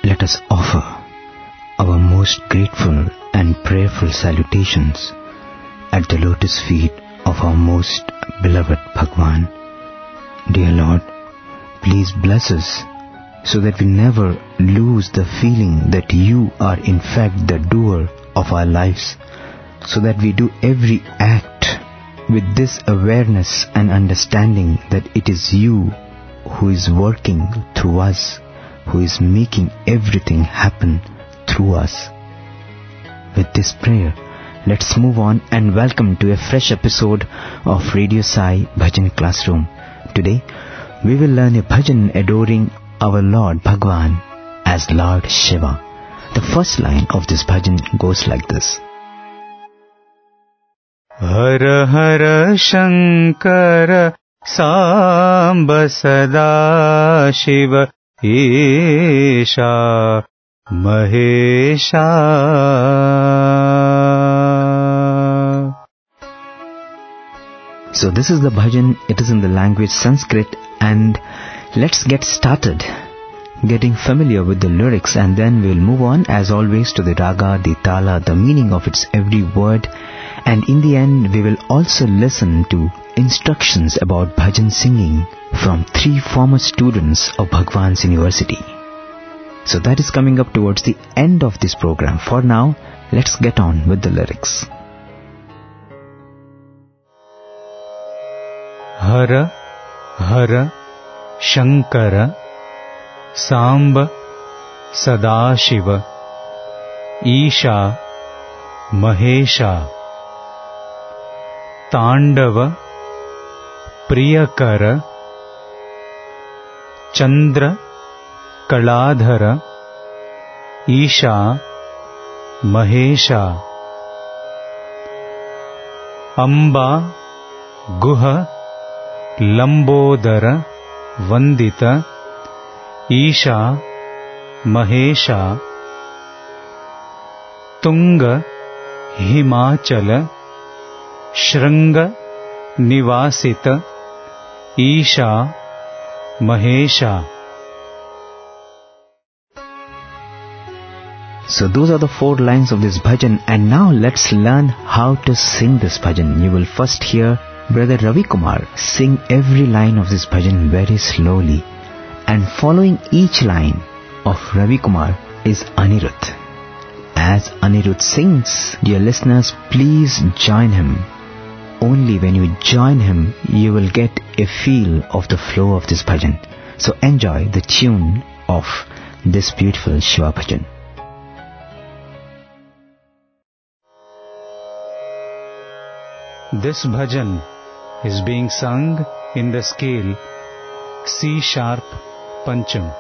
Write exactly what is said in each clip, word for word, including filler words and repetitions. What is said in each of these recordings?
let us offer our most grateful and prayerful salutations at the lotus feet of our most beloved Bhagwan. Dear Lord, please bless us so that we never lose the feeling that you are in fact the doer of our lives, so that we do every act with this awareness and understanding that it is you who is working through us, who is making everything happen through us. With this prayer, let's move on and welcome to a fresh episode of Radio Sai Bhajan Classroom. Today, we will learn a bhajan adoring our Lord Bhagwan as Lord Shiva. The first line of this bhajan goes like this. Har Har Shankara Samba Sada Shiva Isha Mahesha. So this is the bhajan. It is in the language Sanskrit, and let's get started getting familiar with the lyrics, and then we'll move on as always to the raga, the tala, the meaning of its every word, and in the end we will also listen to instructions about bhajan singing from three former students of Bhagwan's University. So that is coming up towards the end of this program. For now, let's get on with the lyrics. Hara Hara Shankara Samba Sadashiva Isha Mahesha Tandava Priyakara Chandra Kaladhara Isha Mahesha Amba Guha Lambodara Vandita Isha Mahesha Tunga Himachala Shranga Nivasita Isha Mahesha. So those are the four lines of this bhajan, and now let's learn how to sing this bhajan. You will first hear Brother Ravi Kumar sing every line of this bhajan very slowly, and following each line of Ravi Kumar is Anirudh. As Anirudh sings, dear listeners, please join him. Only when you join him, you will get a feel of the flow of this bhajan. So enjoy the tune of this beautiful Shiva bhajan. This bhajan is being sung in the scale C sharp Pancham.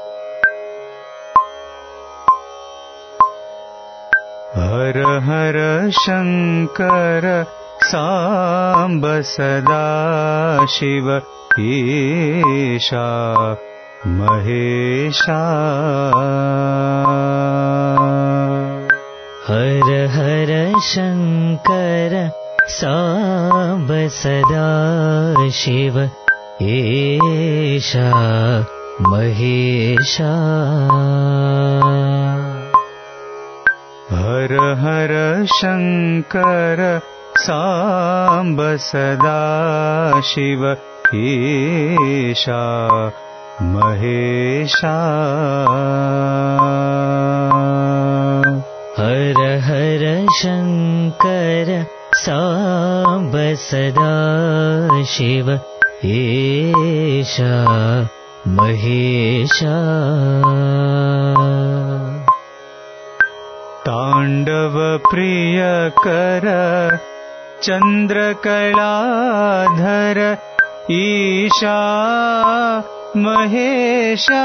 Har Har Shankara Samba Sada Shiva Isha Mahesha. Har Har Shankara Samba Sada Shiva Isha Mahesha. Har Har Shankara Samba Sada Shiva Isha Mahesha. Har Har Shankara Samba Sada Shiva Isha Mahesha. Tandava Priyakara Chandra Kaladhara Isha Mahesha.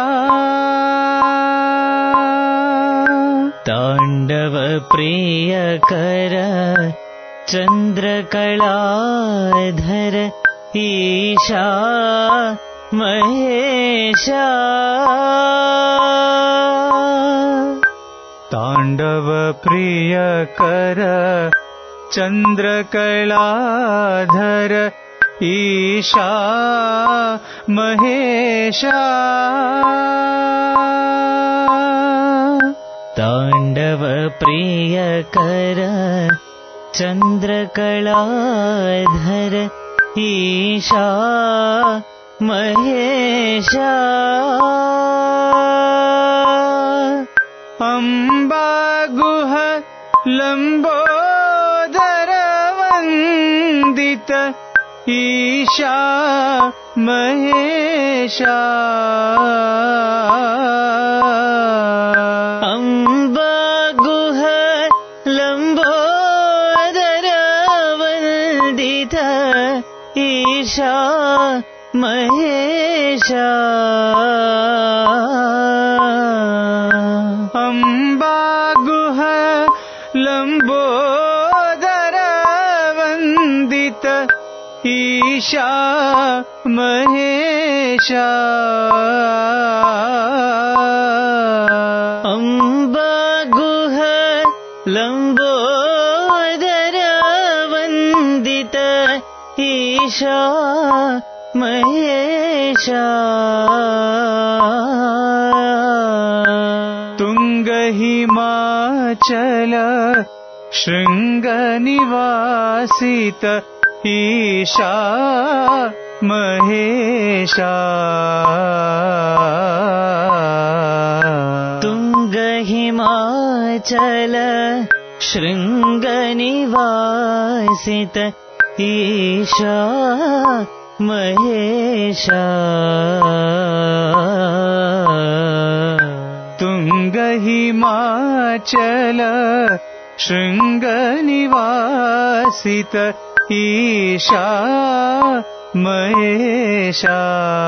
Tandava Priyakara Chandra Kaladhara Isha Mahesha. Tandava Priyakara Chandra Kaladhara Isha महेशा ताण्डव प्रियकर चन्द्रकलाधर ईशा महेशा अम्बा गुह लम्बोदर वन्दित ईशा महेशा अम्बा गुह लम्बोदर वन्दित ईशा महेशा अम्बा गुह लम्बोदर वन्दित ईशा महेशा अम्बा गुह लम्बोदर वन्दित ईशा महेशा तुंग हिमाचल शृंग निवासित ईशा महेशा तुंग हिमाचल शृंग निवासित ईशा महेशा तुंग हिमाचल शृंग निवासित ईशा महेशा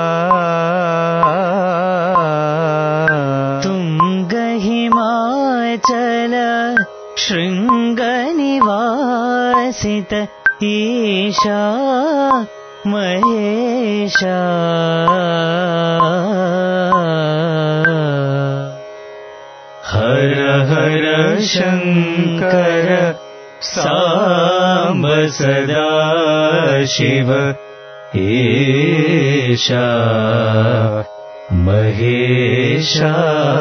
तुंग हिमाचल शृंग निवासित ईशा महेशा हर हर शंकर सांब सदा शिव ईशा महेशा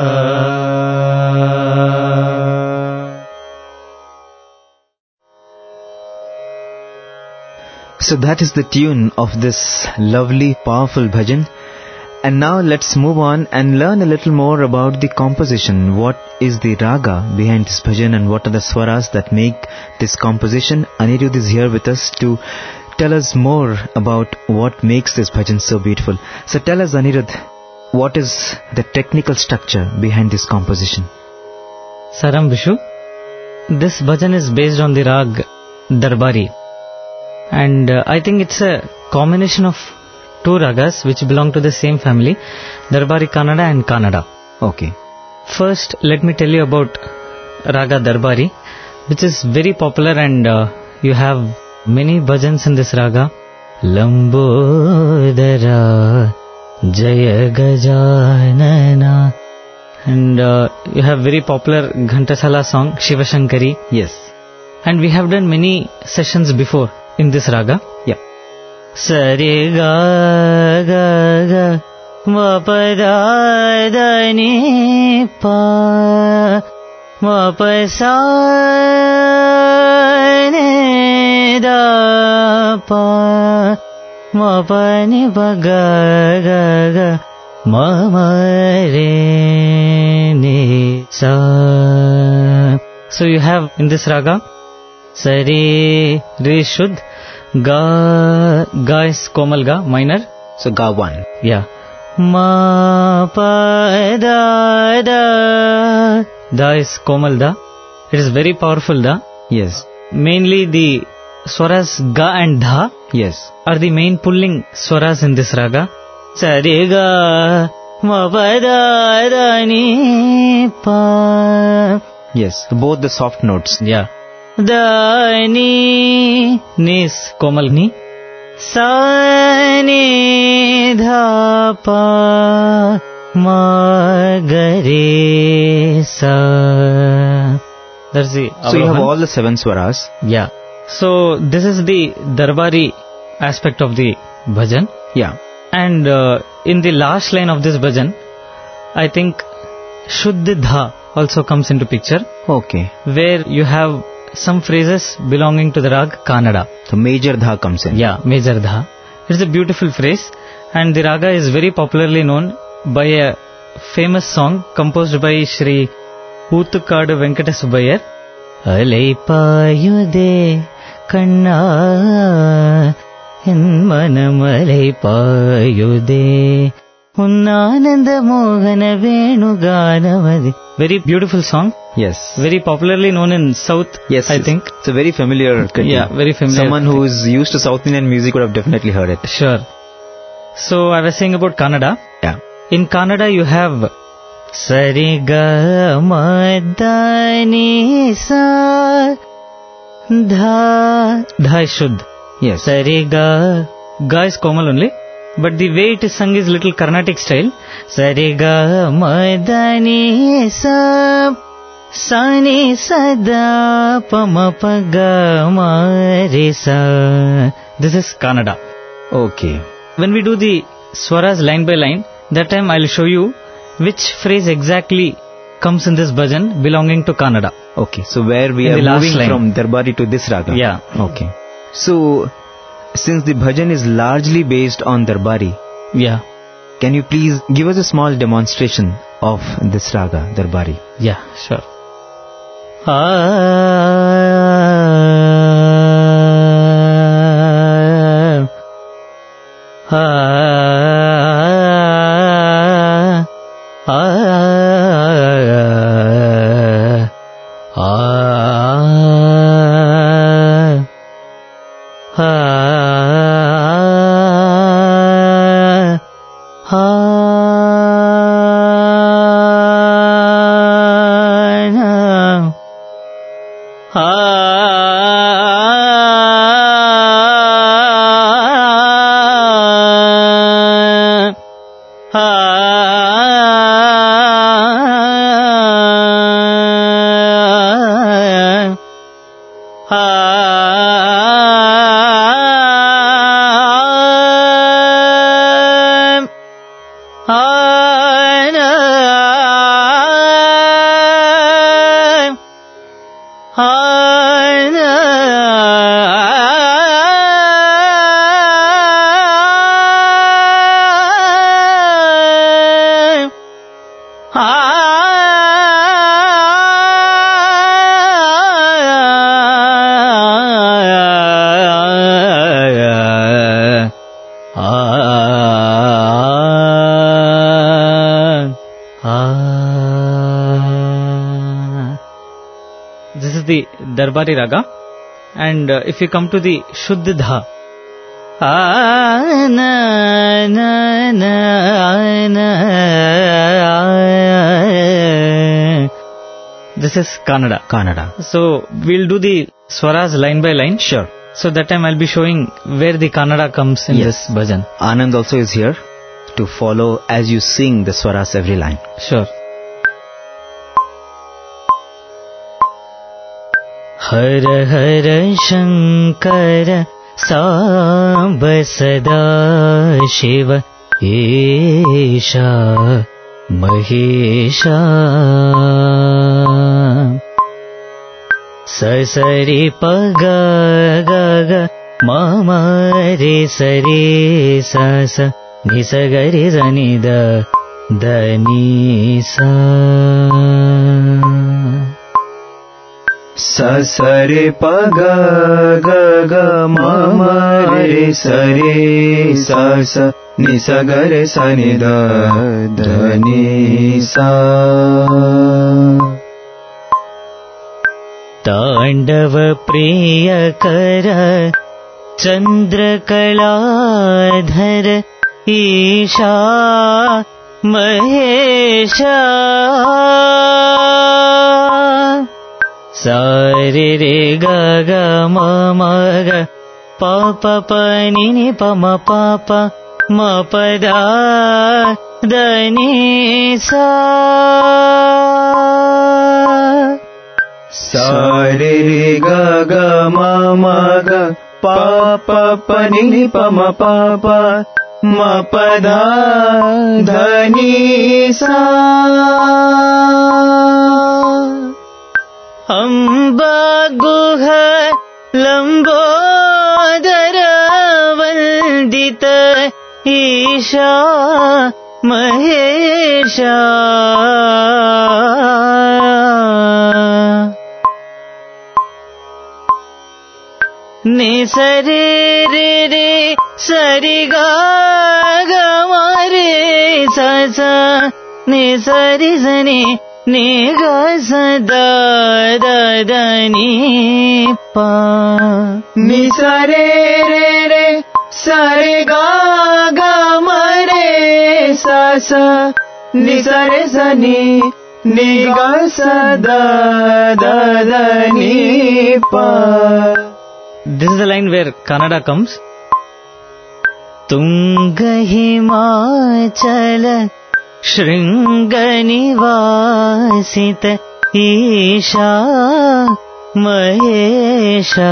So that is the tune of this lovely, powerful bhajan. And now let's move on and learn a little more about the composition. What is the raga behind this bhajan and what are the swaras that make this composition? Anirudh is here with us to tell us more about what makes this bhajan so beautiful. So tell us, Anirudh, what is the technical structure behind this composition? Saram Vishu, this bhajan is based on the rag Darbari. And uh, I think it's a combination of two ragas which belong to the same family, Darbari Kannada and Kannada. Okay. First, let me tell you about Raga Darbari, which is very popular, and uh, you have many bhajans in this raga. Lambodara Jaya Gajanana. And uh, you have very popular Ghantasala song, Shiva Shankari. Yes. And we have done many sessions before in this raga. Yeah. Sari ga ga ga ma pa da da ni pa ma pa sa ne da pa ma pa ni pa ga ga ga ma ma re ni sa. So you have in this raga Sari Re Shuddh, Ga, Ga is Komal Ga, minor. So Ga one. Yeah. Ma Pa Da Da. Da is Komal Da. It is very powerful Da. Yes. Mainly the swaras Ga and Dha. Yes. Are the main pulling swaras in this raga. Sari ga ma pa da da ni pa. Yes. Both the soft notes. Yeah. Da ni Ni is Komal Ni. sa ni dha pa ma ga re sa. That's the So you have all the seven swaras. Yeah. So this is the Darbari aspect of the bhajan. Yeah. And uh, in the last line of this bhajan, I think Shuddh Dha also comes into picture, Okay. where you have some phrases belonging to the rag Kannada. So major dha comes in. Yeah, major dha. It's a beautiful phrase, and the raga is very popularly known by a famous song composed by Shri Ootukadu Venkata Subbayar. Alai payude kanna en manam alai payude unnananda mohana venuganavadi. Very beautiful song. Yes. Very popularly known in South, Yes. I yes. think. It's a very familiar Kriti. Yeah, very familiar. Someone who is used to South Indian music would have definitely heard it. Sure. So I was saying about Kannada. Yeah. In Kannada you have Sariga Madani Sa Dha. Dha is Shuddh. Yes. Sariga. Ga is Komal only. But the way it is sung is little Carnatic style. Sariga Madani Sa Sani Sada Pamapaga Marisa. This is Kannada. Okay. When we do the swaras line by line, that time I'll show you which phrase exactly comes in this bhajan belonging to Kannada. Okay. So where we In are the last moving line. from Darbari to this raga. Yeah. Okay. So since the bhajan is largely based on Darbari, Yeah. can you please give us a small demonstration of this raga, Darbari? Yeah, sure. Ah, ah, ah, ah, This is the Darbari raga, and uh, if you come to the Shuddh Dha, ah, na, na, na, na, this is Kannada. Kannada. So we'll do the swaras line by line. Sure. So that time I'll be showing where the Kannada comes in Yes. this bhajan. Anand also is here to follow as you sing the swaras every line. Sure. हर हर शंकर सांब सदा शिव ईशा महेशा ससरि पग ग ग मम रे सरे स स नि स ग रे स नि द द नि स ससरे पग ग ग मम रे सरे स स नि स ग रे स नि द द नि स तांडव प्रिय कर चंद्रकलाधर ईशा महेशा सारे रे ग ग म म ग प प प नि नि प म प प म प द द नि सा सारे रे ग ग म म ग pa pa pa ni pa ma pa pa ma pa dha dha ni sa. Amba guha lambodara vandita Isha Mahesha. Ni sari re re sari ga ga ma re sa sa ni sari sa ni ni ga sa da da da ni pa. Ni sa re re re sari ga ga ma re sa sa ni sa re sa ni ni ga sa da da da ni pa. This is the line where Kannada comes. Tunga Himachala Shringa Nivasita Isha Mahesha.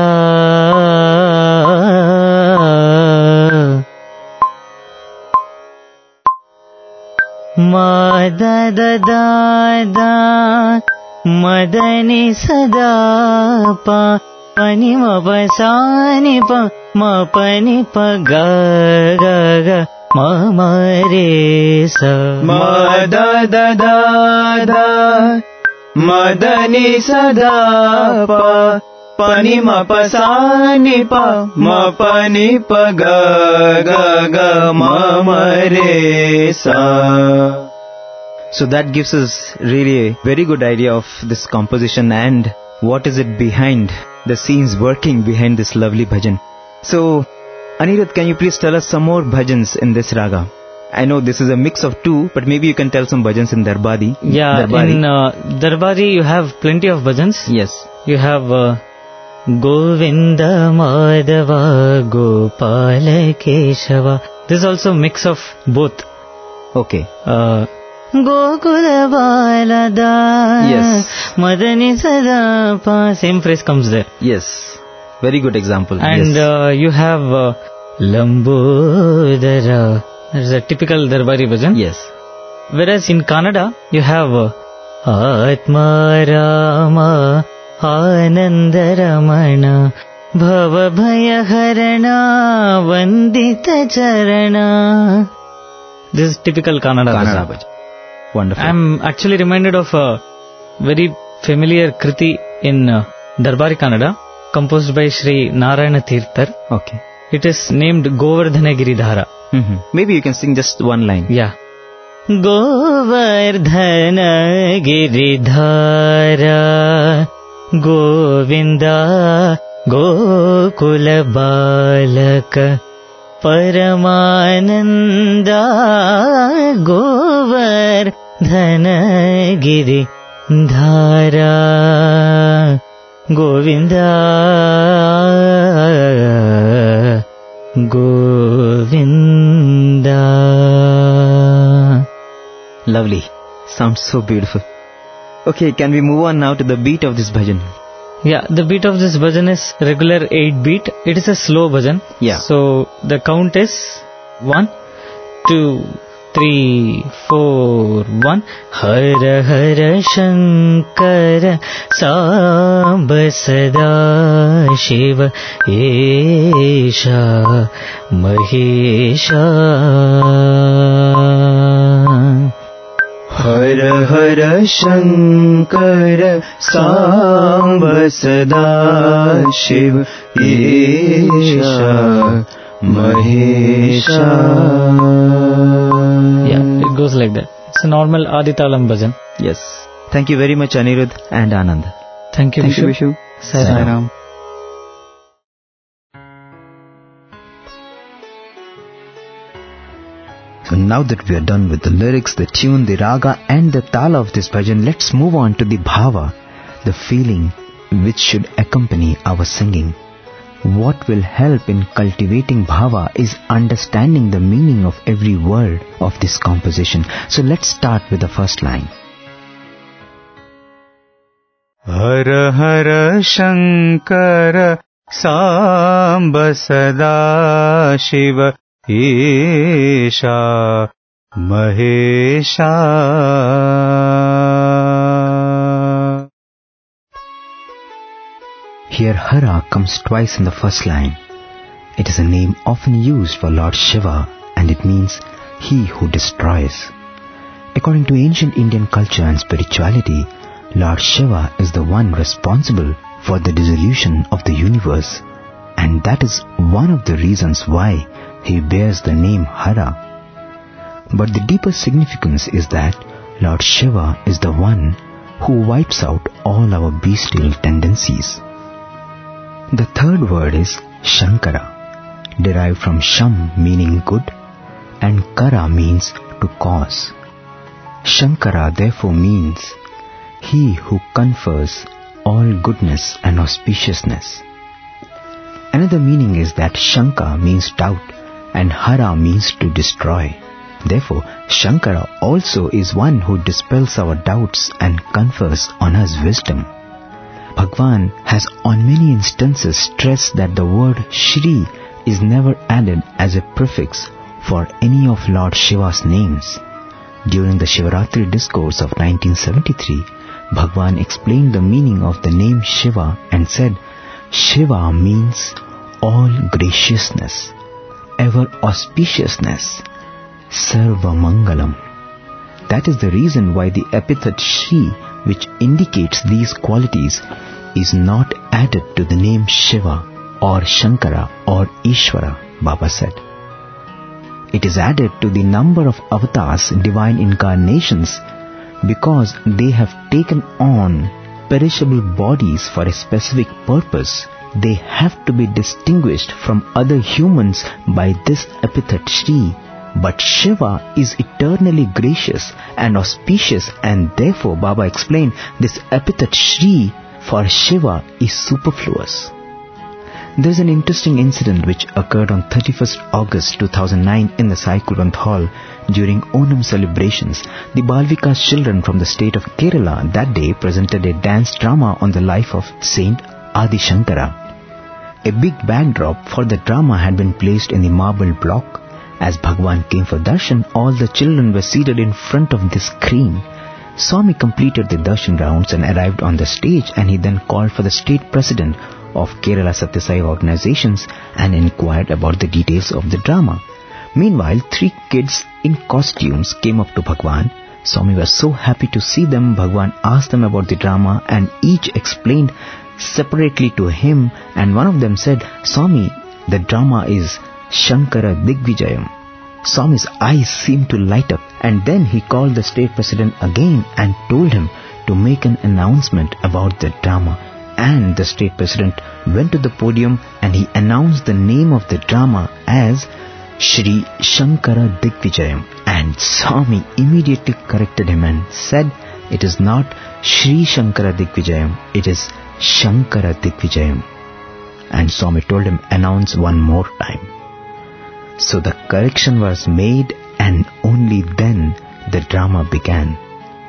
Ma da da da da Madani sada pa pani ma pa sa ni pa ma pa ni pa ga ga ga ma ma re sa. Ma da da da da ma da ni sa da pa pani ma pa sa ni pa ma pa ni pa ga ga ga ma ma re sa. So that gives us really a very good idea of this composition and what is it behind the scenes working behind this lovely bhajan. So, Anirudh, can you please tell us some more bhajans in this raga? I know this is a mix of two, but maybe you can tell some bhajans in Darbari. Yeah, Darbari. in uh, Darbari you have plenty of bhajans. Yes. You have uh, Govinda Madhava Gopala Keshava. This is also a mix of both. Okay. Uh, Gokula Balada Yes. Madani Sada pa. Same phrase comes there. Yes. Very good example. And yes. uh, you have uh, Lambodara. That is a typical Darbari bhajan. Yes. Whereas in Kannada, you have uh, Atma Rama Anandaramana Bhava Bhaya Harana Vandita Charana. This is typical Kannada, Kannada bhajan. bhajan. Wonderful. I am actually reminded of a very familiar Kriti in uh, Darbari Kannada, composed by Sri Narayana Tirthar. Okay. It is named Govardhana Giridhara. Mm-hmm. Maybe you can sing just one line. Yeah. Govardhana Giridhara Govinda Gokula Balaka Paramananda Govardhana Giridhara Govinda Govinda. Lovely. Sounds so beautiful. Okay, can we move on now to the beat of this bhajan? Yeah, the beat of this bhajan is regular eight beat. It is a slow bhajan. Yeah. So the count is one, two, three, four, one. Hara Hara Shankara Samba Sada Shiva Esha Mahesha. Hara Hara Shankara Samba Sada Shiva Esha Mahesha. Yeah, it goes like that. It's a normal Aditalam bhajan. Yes. Thank you very much, Anirudh and Anand. Thank you, Thank you, Vishu. Vishu. Sai Ram. So now that we are done with the lyrics, the tune, the raga and the tala of this bhajan, let's move on to the bhava, the feeling which should accompany our singing. What will help in cultivating bhava is understanding the meaning of every word of this composition. So let's start with the first line. Hara Hara Shankara Samba Sada Shiva Isha Mahesha. Here Hara comes twice in the first line. It is a name often used for Lord Shiva, and it means he who destroys. According to ancient Indian culture and spirituality, Lord Shiva is the one responsible for the dissolution of the universe, and that is one of the reasons why he bears the name Hara. But the deeper significance is that Lord Shiva is the one who wipes out all our bestial tendencies. The third word is Shankara, derived from Sham meaning good and Kara means to cause. Shankara therefore means he who confers all goodness and auspiciousness. Another meaning is that Shanka means doubt and Hara means to destroy. Therefore, Shankara also is one who dispels our doubts and confers on us wisdom. Bhagwan has on many instances stressed that the word Shri is never added as a prefix for any of Lord Shiva's names. During the Shivaratri discourse of nineteen seventy-three, Bhagwan explained the meaning of the name Shiva and said, Shiva means all graciousness, ever auspiciousness, Sarva Mangalam. That is the reason why the epithet Shri, which indicates these qualities, is not added to the name Shiva or Shankara or Ishvara, Baba said. It is added to the number of avatars, divine incarnations, because they have taken on perishable bodies for a specific purpose. They have to be distinguished from other humans by this epithet Shri. But Shiva is eternally gracious and auspicious, and therefore Baba explained this epithet Shri for Shiva is superfluous. There is an interesting incident which occurred on thirty-first August two thousand nine in the Sai Kulwant Hall during Onam celebrations. The Balvikas children from the state of Kerala that day presented a dance drama on the life of Saint Adi Shankara. A big backdrop for the drama had been placed in the marble block. As Bhagwan came for darshan, all the children were seated in front of the screen. Swami completed the darshan rounds and arrived on the stage, and he then called for the state president of Kerala Satya Sai organizations and inquired about the details of the drama. Meanwhile, three kids in costumes came up to Bhagwan. Swami was so happy to see them. Bhagwan asked them about the drama and each explained separately to him, and one of them said, Swami, the drama is Shankara Digvijayam. Swami's eyes seemed to light up, and then he called the state president again and told him to make an announcement about the drama. And the state president went to the podium and he announced the name of the drama as Shri Shankara Digvijayam. And Swami immediately corrected him and said, it is not Shri Shankara Digvijayam, it is Shankara Digvijayam. And Swami told him, announce one more time. So the correction was made, and only then the drama began.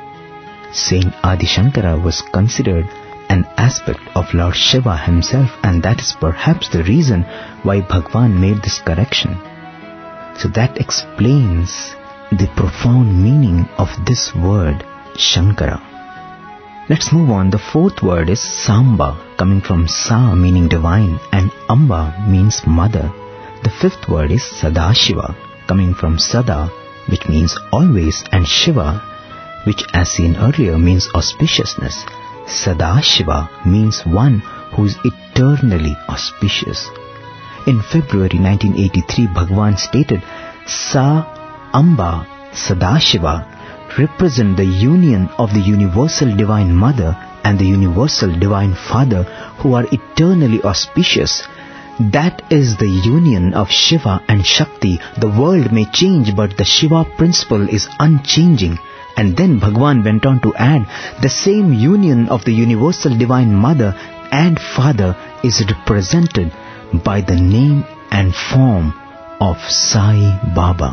Saint Adi Shankara was considered an aspect of Lord Shiva himself, and that is perhaps the reason why Bhagwan made this correction. So that explains the profound meaning of this word Shankara. Let's move on. The fourth word is Samba, coming from Sa meaning divine and Amba means mother. The fifth word is Sadashiva, coming from Sada, which means always, and Shiva, which as seen earlier means auspiciousness. Sadashiva means one who is eternally auspicious. In February nineteen eighty-three, Bhagwan stated, Sa Amba Sadashiva represent the union of the universal divine mother and the universal divine father who are eternally auspicious. That is the union of Shiva and Shakti. The world may change, but the Shiva principle is unchanging. And then Bhagwan went on to add, the same union of the universal divine mother and father is represented by the name and form of Sai Baba.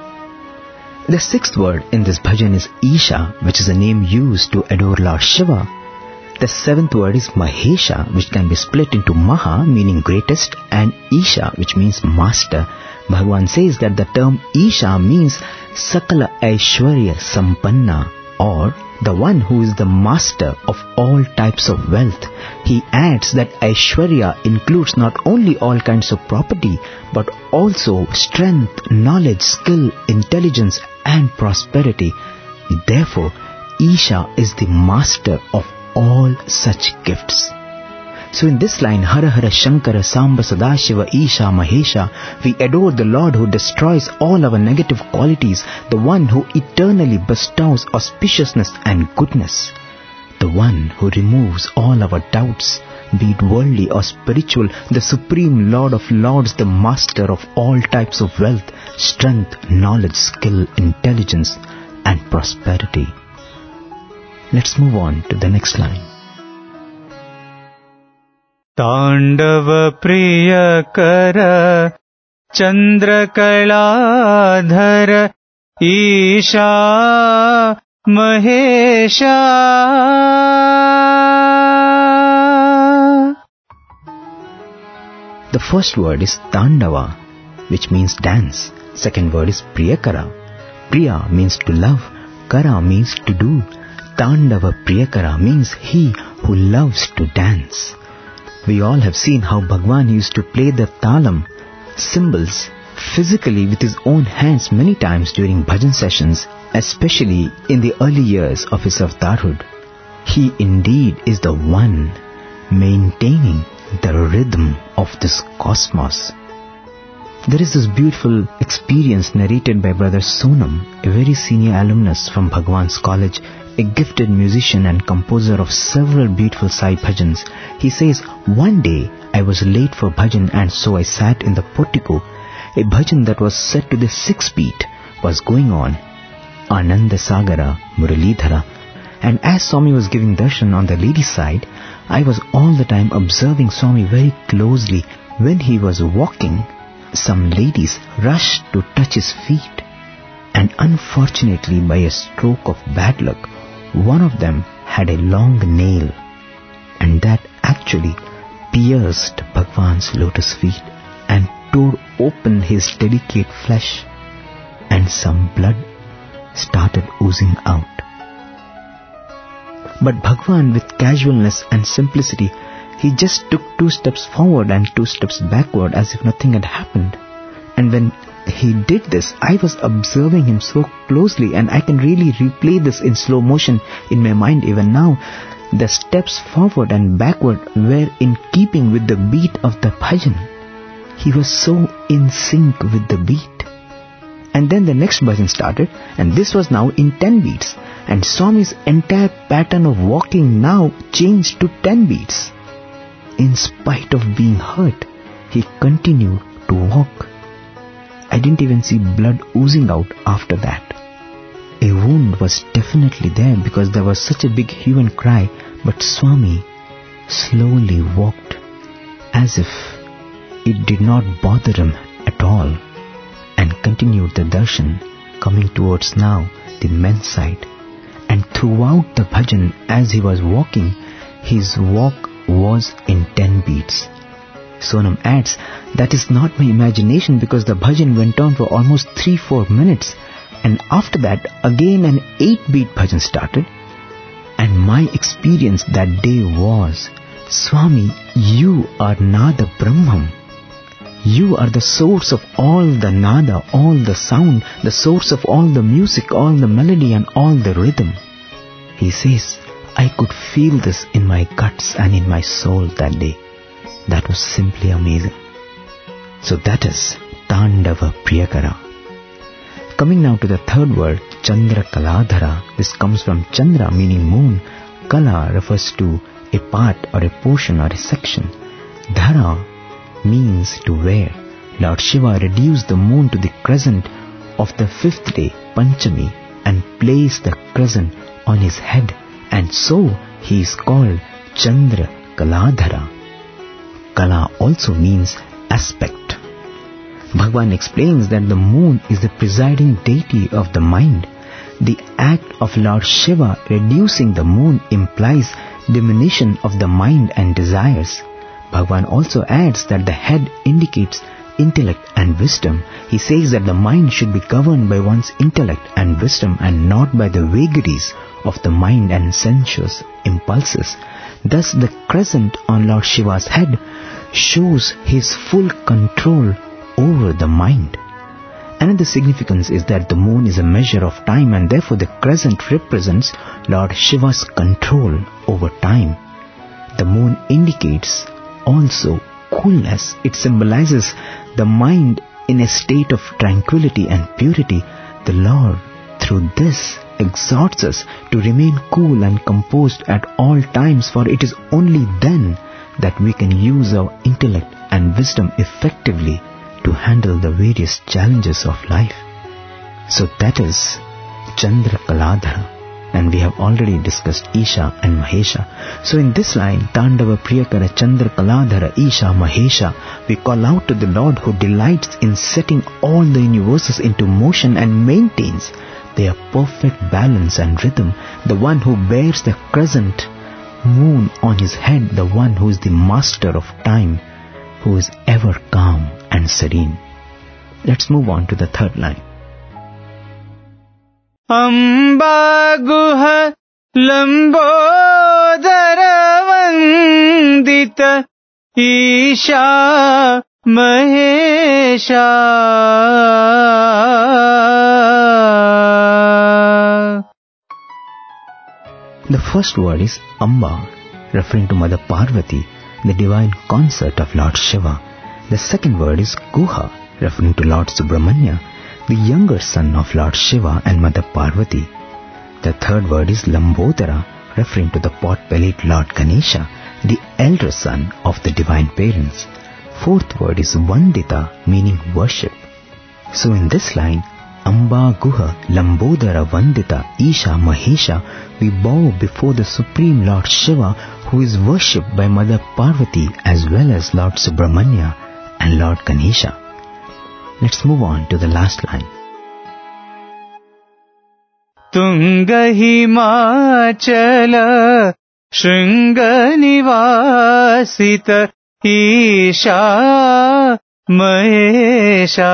The sixth word in this bhajan is Isha, which is a name used to adore Lord Shiva. The seventh word is Mahesha, which can be split into Maha, meaning greatest, and Isha, which means master. Bhagavan says that the term Isha means Sakala Aishwarya Sampanna, or the one who is the master of all types of wealth. He adds that Aishwarya includes not only all kinds of property, but also strength, knowledge, skill, intelligence, and prosperity. Therefore, Isha is the master of all such gifts. So in this line, Hara Hara Shankara Samba Sadashiva Isha Mahesha, we adore the Lord who destroys all our negative qualities, the one who eternally bestows auspiciousness and goodness, the one who removes all our doubts, be it worldly or spiritual, the supreme Lord of Lords, the master of all types of wealth, strength, knowledge, skill, intelligence, and prosperity. Let's move on to the next line. Tandava Priyakara Chandra Kaladhara Isha Mahesha. The first word is Tandava, which means dance. Second word is Priyakara. Priya means to love. Kara means to do. Tandava Priyakara means he who loves to dance. We all have seen how Bhagwan used to play the talam, cymbals, physically with his own hands many times during bhajan sessions, especially in the early years of his avatarhood. He indeed is the one maintaining the rhythm of this cosmos. There is this beautiful experience narrated by Brother Sonam, a very senior alumnus from Bhagwan's college, a gifted musician and composer of several beautiful Sai bhajans. He says, one day I was late for bhajan and so I sat in the portico. A bhajan that was set to the sixth beat was going on, Ananda Sagara Muralidhara. And as Swami was giving darshan on the ladies' side, I was all the time observing Swami very closely. When he was walking, some ladies rushed to touch his feet, and unfortunately by a stroke of bad luck, one of them had a long nail, and that actually pierced Bhagwan's lotus feet and tore open his delicate flesh, and some blood started oozing out. But Bhagwan, with casualness and simplicity, he just took two steps forward and two steps backward as if nothing had happened. And when he did this, I was observing him so closely, and I can really replay this in slow motion in my mind even now. The steps forward and backward were in keeping with the beat of the bhajan. He was so in sync with the beat. And then the next bhajan started, and this was now in ten beats. And Swami's entire pattern of walking now changed to ten beats. In spite of being hurt, he continued to walk. I didn't even see blood oozing out after that. A wound was definitely there because there was such a big hue and cry, but Swami slowly walked as if it did not bother him at all, and continued the darshan, coming towards now the men's side. And throughout the bhajan, as he was walking, his walk was in ten beats. Sonam adds, that is not my imagination, because the bhajan went on for almost three four minutes, and after that again an eight beat bhajan started. And my experience that day was, Swami, you are Nada Brahmam. You are the source of all the nada, all the sound, the source of all the music, all the melody and all the rhythm. He says, I could feel this in my guts and in my soul that day. That was simply amazing. So that is Tandava Priyakara. Coming now to the third word, Chandra Kaladhara. This comes from Chandra, meaning moon. Kala refers to a part or a portion or a section. Dhara means to wear. Lord Shiva reduced the moon to the crescent of the fifth day, Panchami, and placed the crescent on his head, and so he is called Chandra Kaladhara. Kala also means aspect. Bhagwan explains that the moon is the presiding deity of the mind. The act of Lord Shiva reducing the moon implies diminution of the mind and desires. Bhagavan also adds that the head indicates intellect and wisdom. He says that the mind should be governed by one's intellect and wisdom and not by the vagaries of the mind and sensuous impulses. Thus the crescent on Lord Shiva's head shows his full control over the mind. Another significance is that the moon is a measure of time, and therefore the crescent represents Lord Shiva's control over time. The moon indicates also coolness. It symbolizes the mind in a state of tranquility and purity. The Lord, through this, exhorts us to remain cool and composed at all times, for it is only then that we can use our intellect and wisdom effectively to handle the various challenges of life. So that is Chandra Kaladhara, and we have already discussed Isha and Mahesha. So in this line, Tandava Priyakara Chandra Kaladhara Isha Mahesha, we call out to the Lord who delights in setting all the universes into motion and maintains their perfect balance and rhythm, the one who bears the crescent moon on his head, the one who is the master of time, who is ever calm and serene. Let's move on to the third line. Amba guha lambodara vandita Isha Mahesha. The first word is Amba, referring to Mother Parvati, the divine consort of Lord Shiva. The second word is Guha, referring to Lord Subramanya, the younger son of Lord Shiva and Mother Parvati. The third word is Lambodara, referring to the pot-bellied Lord Ganesha, the elder son of the divine parents. Fourth word is Vandita, meaning worship. So in this line, Amba Guha Lambodara Vandita Isha Mahesha, we bow before the Supreme Lord Shiva, who is worshipped by Mother Parvati as well as Lord Subramanya and Lord Ganesha. Let's move on to the last line. Tunga Himachala Shringa Nivasita Isha Mahesha.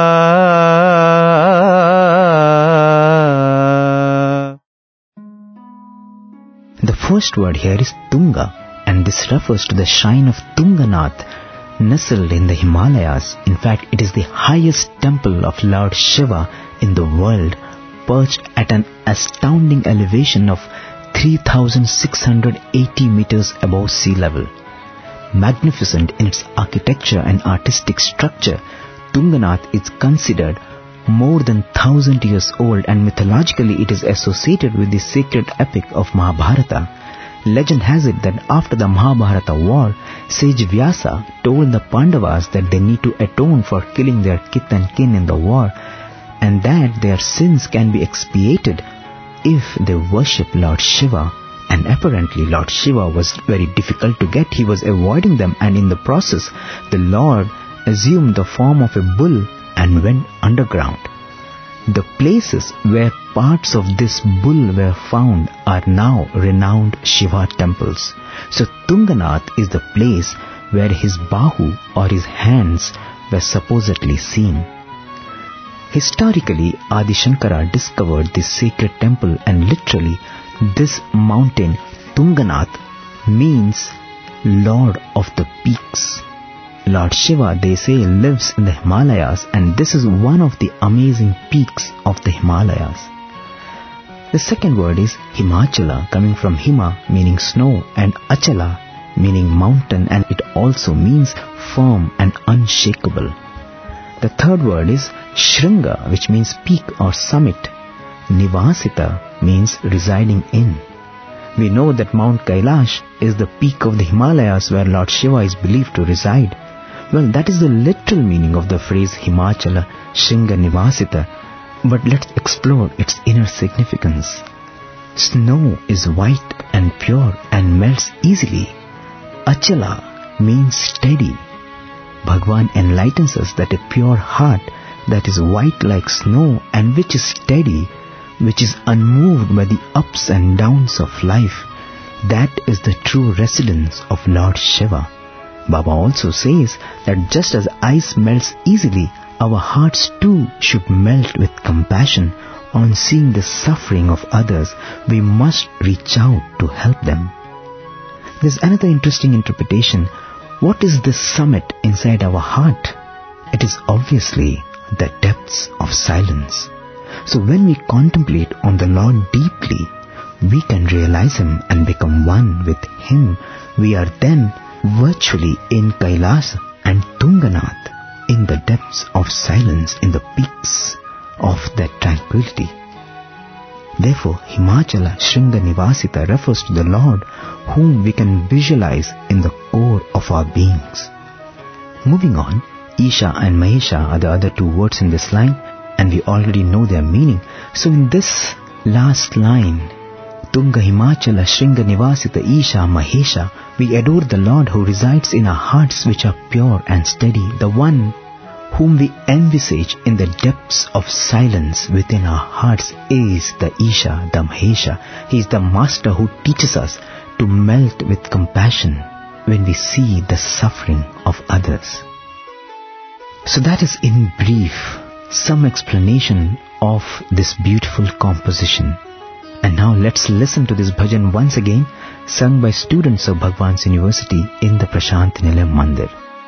The first word here is Tunga, and this refers to the shrine of Tunganath, nestled in the Himalayas. In fact, it is the highest temple of Lord Shiva in the world, perched at an astounding elevation of three thousand six hundred eighty meters above sea level. Magnificent in its architecture and artistic structure, Tunganath is considered more than thousand years old, and mythologically it is associated with the sacred epic of Mahabharata. Legend has it that after the Mahabharata war, sage Vyasa told the Pandavas that they need to atone for killing their kith and kin in the war, and that their sins can be expiated if they worship Lord Shiva. And apparently Lord Shiva was very difficult to get. He was avoiding them, and in the process the Lord assumed the form of a bull and went underground. The places where parts of this bull were found are now renowned Shiva temples. So Tunganath is the place where his bahu or his hands were supposedly seen. Historically, Adi Shankara discovered this sacred temple, and literally this mountain Tunganath means Lord of the Peaks. Lord Shiva, they say, lives in the Himalayas, and this is one of the amazing peaks of the Himalayas. The second word is Himachala, coming from Hima, meaning snow, and Achala, meaning mountain, and it also means firm and unshakable. The third word is Shringa, which means peak or summit. Nivasita means residing in. We know that Mount Kailash is the peak of the Himalayas where Lord Shiva is believed to reside. Well, that is the literal meaning of the phrase Himachala Shringa Nivasita, but let's explore its inner significance. Snow is white and pure and melts easily. Achala means steady. Bhagwan enlightens us that a pure heart that is white like snow and which is steady, which is unmoved by the ups and downs of life, that is the true residence of Lord Shiva. Baba also says that just as ice melts easily, our hearts too should melt with compassion on seeing the suffering of others. We must reach out to help them. There's another interesting interpretation. What is this summit inside our heart? It is obviously the depths of silence. So when we contemplate on the Lord deeply, we can realize Him and become one with Him. We are then virtually in Kailasa and Tunganath, in the depths of silence, in the peaks of that tranquility. Therefore, Himachala Shringa Nivasita refers to the Lord whom we can visualize in the core of our beings. Moving on, Isha and Mahesha are the other two words in this line, and we already know their meaning. So in this last line, Tunga Himachala Shringa Nivasita Isha Mahesha, we adore the Lord who resides in our hearts which are pure and steady, the one whom we envisage in the depths of silence within our hearts is the Isha, the Mahesha. He is the master who teaches us to melt with compassion when we see the suffering of others. So that is in brief some explanation of this beautiful composition. And now let's listen to this bhajan once again, sung by students of Bhagwan's University in the Prashant Nilayam Mandir.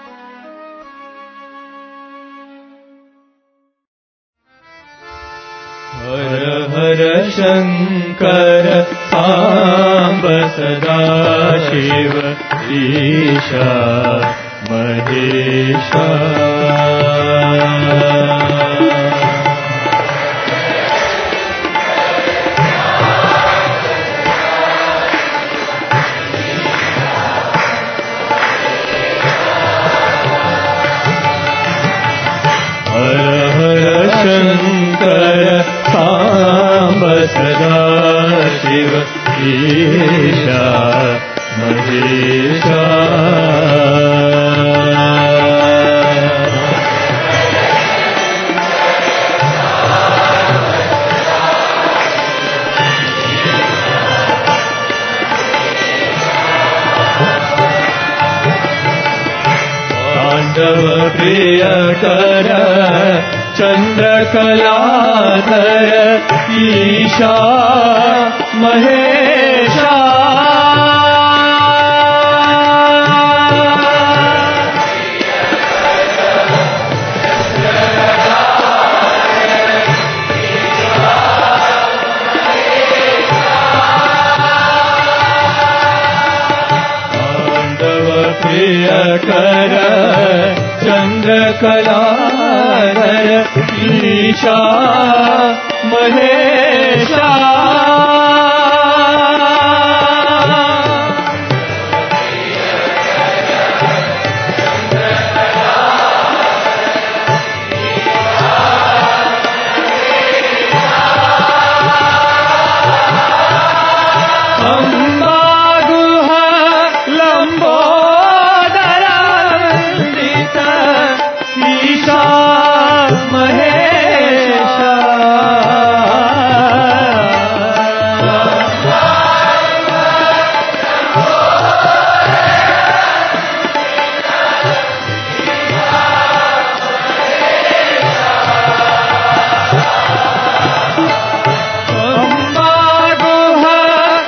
Hara Hara Shankara Samba Sada Shiva Isha Mahesha. Hara Hara Shankara Samba Sada Shiva Isha Mahesha. Pandava Priyakara Chandra Kaladhara Isha Mahesha. Pandava Priyakara Chandra Kaladhara Isha Mahesha. Amba Guha Lambodara Vandita Isha Mahesha. Amba Guha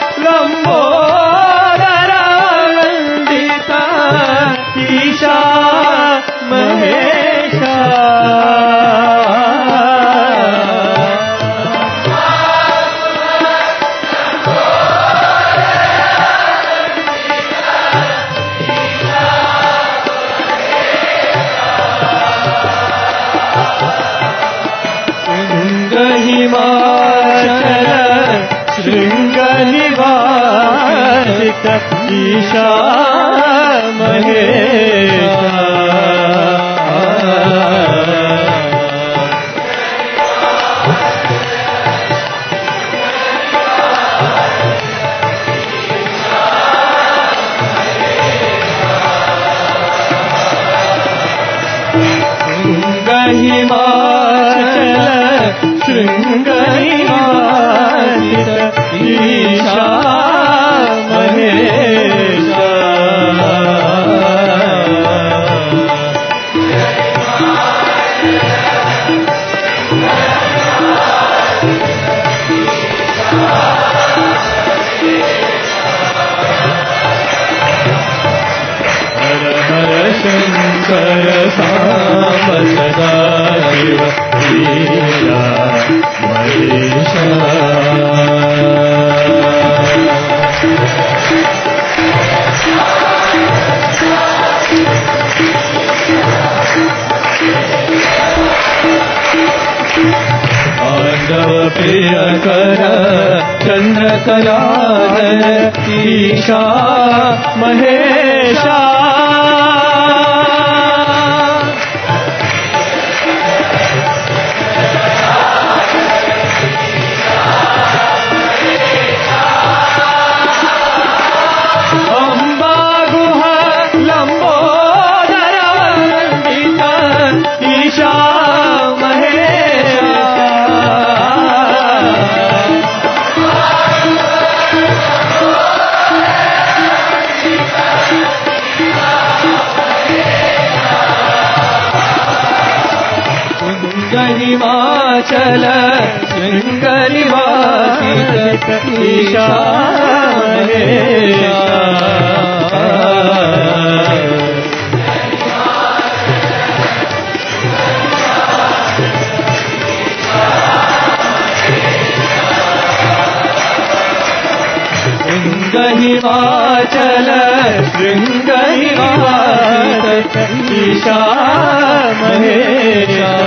Lambodara Vandita Isha Mahesha. Shringa Himachala Shringa Nivasita Isha Mahesha. Shringa Himachala Shringa Nivasita Isha Mahesha. Shankar Samba सदा शिव ईशा महेशा पांडव प्रियकर चंद्र कलाधर ईशा महेशा अम्बा गुह लंबोदर वंदित ईशा हिमाचल शृंगनिवासित ईशा महेशा हिमाचल शृंगनिवासित ईशा महेशा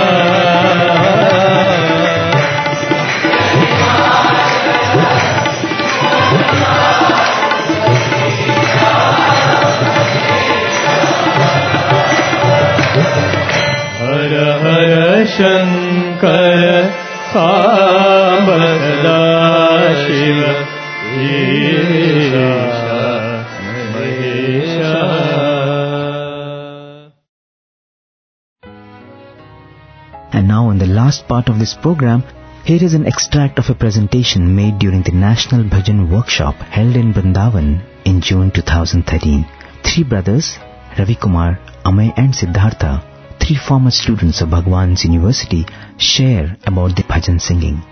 हर हर शंकर सांब सदा शिव ईशा महेशा. And now in the last part of this program, here is an extract of a presentation made during the National Bhajan Workshop held in Vrindavan in June two thousand thirteen. Three brothers, Ravi Kumar, Amay and Siddhartha, three former students of Bhagwan's University, share about the bhajan singing.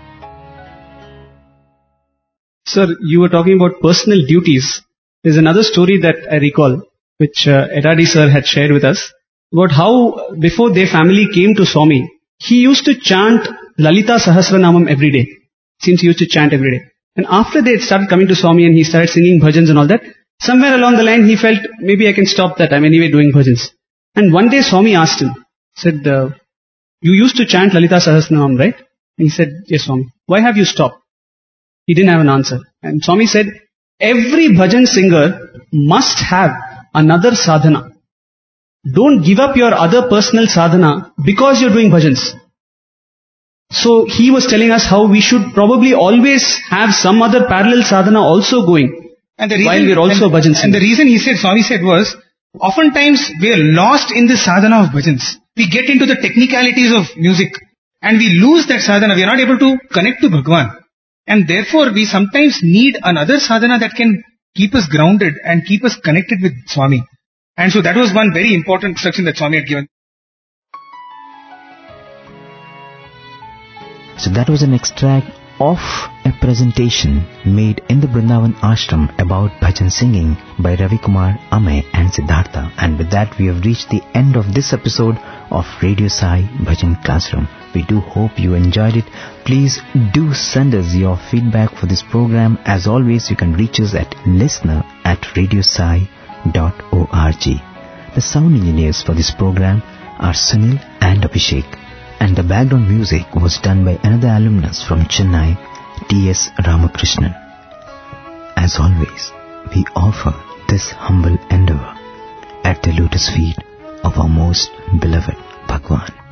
Sir, you were talking about personal duties. There's another story that I recall, which uh, Edadi sir had shared with us, about how before their family came to Swami, he used to chant Lalita Sahasranamam every day. Seems he used to chant every day. And after they had started coming to Swami and he started singing bhajans and all that, somewhere along the line he felt, maybe I can stop that, I'm anyway doing bhajans. And one day Swami asked him, said, uh, you used to chant Lalita Sahasranamam, right? And he said, yes Swami. Why have you stopped? He didn't have an answer. And Swami said, every bhajan singer must have another sadhana. Don't give up your other personal sadhana because you're doing bhajans. So he was telling us how we should probably always have some other parallel sadhana also going. And the reason, while we're also and, bhajan singers. And the reason he said, Swami said was, oftentimes we are lost in the sadhana of bhajans. We get into the technicalities of music and we lose that sadhana. We are not able to connect to Bhagwan. And therefore we sometimes need another sadhana that can keep us grounded and keep us connected with Swami. And so that was one very important instruction that Swami had given. So that was an extract of a presentation made in the Vrindavan Ashram about bhajan singing by Ravi Kumar, Amay and Siddhartha. And with that we have reached the end of this episode of Radio Sai Bhajan Classroom. We do hope you enjoyed it. Please do send us your feedback for this program. As always, you can reach us at listener at radiosai dot org. The sound engineers for this program are Sunil and Abhishek. And the background music was done by another alumnus from Chennai, T S Ramakrishnan. As always, we offer this humble endeavor at the lotus feet of our most beloved Bhagwan.